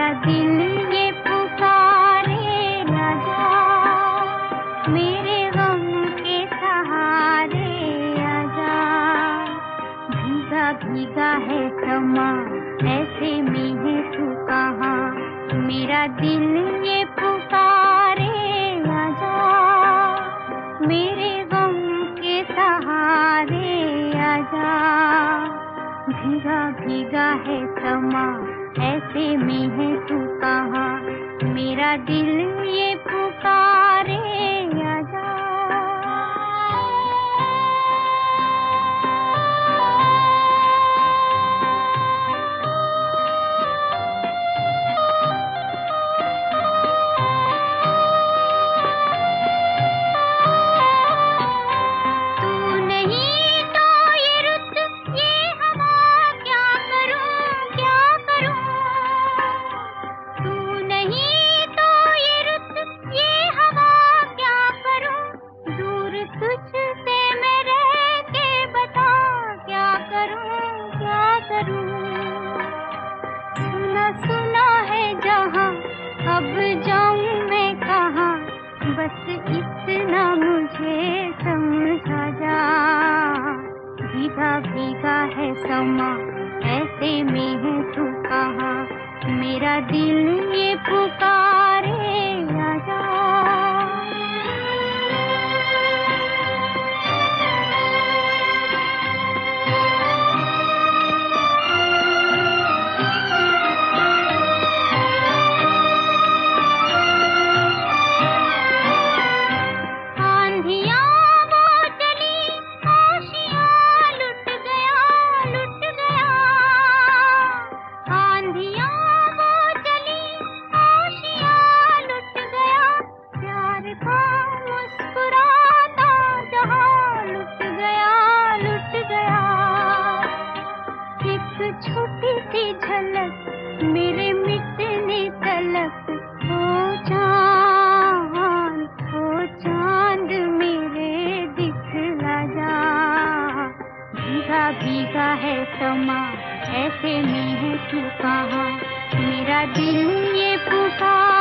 मेरा दिल ये पुकारे आजा, मेरे गम के सहारे आजा। भीगा भीगा है समा, ऐसे में है तू कहाँ। मेरा दिल ये पुकारे आजा, मेरे गम के सहारे आजा। भीगा भीगा है समा, ऐसे में है तू कहाँ। मेरा दिल ये पुकारे आजा। सुना है जहाँ, अब जाऊँ मैं कहाँ। बस इतना मुझे समझा जा। भीगा भीगा है समा, ऐसे में है तू कहाँ। मेरा दिल ये पुकारे आजा। छोटी सी झलक मेरे मिटने तलक। ओ चांद मेरे दिखला जा। भीगा भीगा है समा, ऐसे में है तू कहाँ। मेरा दिल ये पुकार